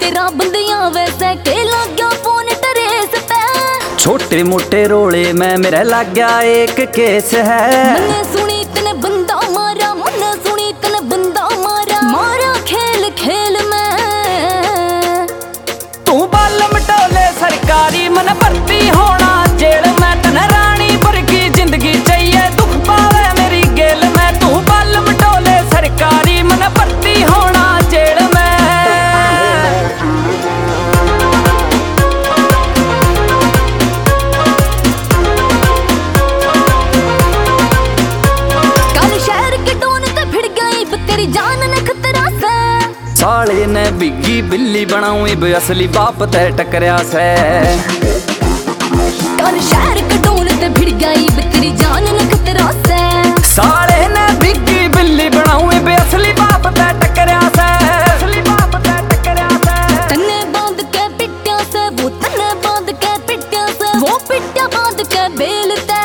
तेरा बंदियां वैसे के लग गया फोन ट्रेस पे। छोटे मोटे रोले में मेरे लग गया एक केस है। मैंने सुनी तने बंदा मारा, मैंने सुनी तने बंदा मारा, मारा खेल खेल में। तू बालम टोले सरकारी मन भर्ती होना जेल में, तन रानी भर की जिंदगी चाहिए दुख पावे मेरी गेल में। तू बालम टोले सरकारी मन भर्ती होना जेल में। कल शहर के टोन ते भिड़ गई तेरी जान ने खतरा से। साले ने बिग्गी बिल्ली बनाऊं बे असली बाप ते टकरिया से। कल शहर के टोन ते भिड़ गई तेरी जान ने खतरा से। साले ने बिग्गी बिल्ली बनाऊं बे असली बाप ते टकरिया से। असली बाप ते टकरिया से। तन्ने बांध के पिट्टिया से, वो तन्ने बांध के पिट्टिया से, वो पिट्टिया बांध के बेलते।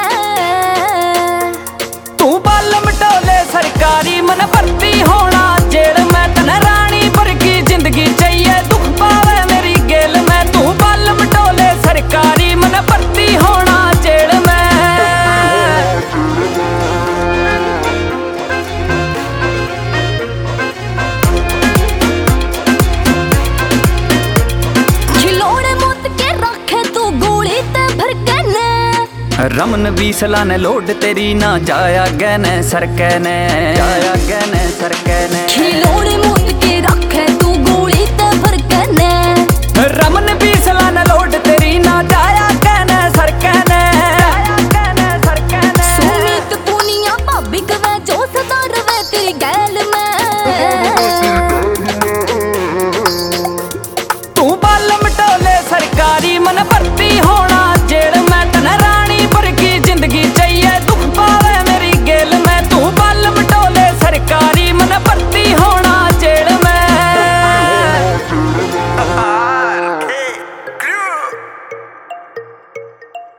तू बालम टोले सरकारी मन भर्ती होना जेल में, तन रानी भर की जिंदगी चाहिए दुख पावे मेरी गेल में। तू बालम टोले सरकारी मन भर्ती होना जेल में। खिलौने मौत के रखे तू गोली ते भर के ने। रमन बीसला ने लोड तेरी ना जाया गहने सरके ने, जाया गहने सरके ने। खिलौने मौत के रखे